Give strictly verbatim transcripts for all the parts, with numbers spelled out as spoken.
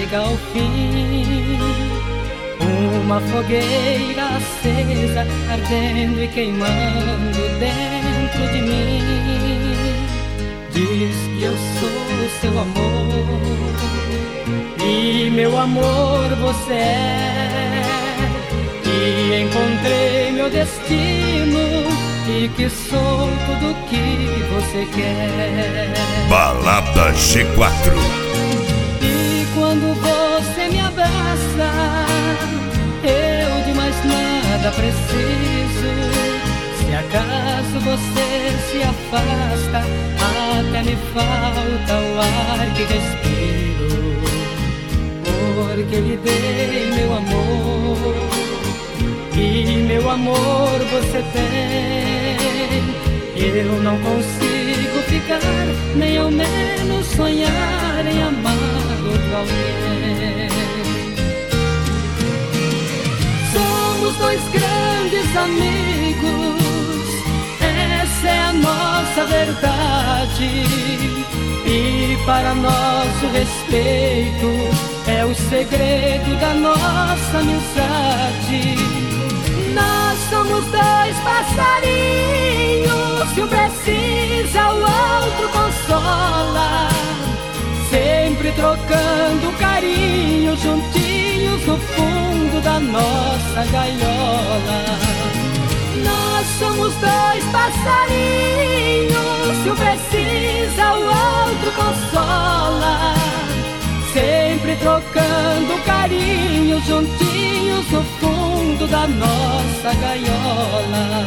chega ao fim. Uma fogueira acesa, ardendo e queimando dentro de mim. Diz que eu sou seu amor, e meu amor você é. E encontrei meu destino, e que sou tudo que você quer. Balada G quatro. E quando você me abraça, eu de mais nada preciso. Se acaso você se afasta, até me falta o ar que respiro. Porque lhe dei meu amor, e meu amor você tem. Eu não consigo ficar, nem ao menos sonhar em amar outro alguém. Somos dois grandes amigos, essa é a nossa verdade. E para nosso respeito é o segredo da nossa amizade. Nós somos dois passarinhos, se um precisa o outro consola, sempre trocando carinho, juntinhos no fundo da nossa gaiola. Nós somos dois passarinhos, se um precisa o outro consola, sempre trocando carinho, juntinhos no fundo da nossa gaiola.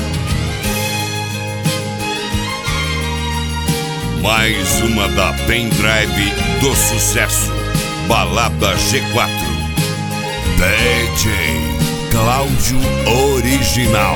Mais uma da pendrive do sucesso, Balada G quatro. D J Cláudio Original.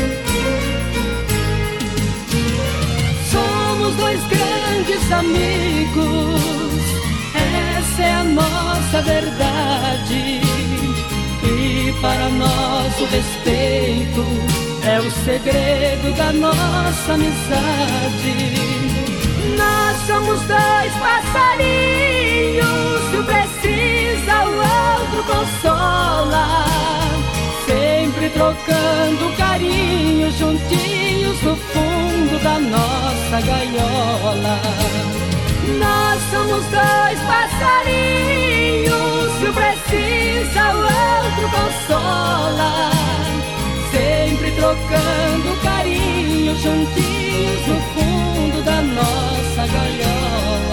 Somos dois grandes amigos, essa é a nossa verdade. E para nosso respeito é o segredo da nossa amizade. Nós somos dois passarinhos, se um precisa o outro consola, sempre trocando carinho, juntinhos no fundo da nossa gaiola. Nós somos dois passarinhos, se um precisa o outro consola, sempre trocando carinho, juntinhos no fundo da nossa gaiola.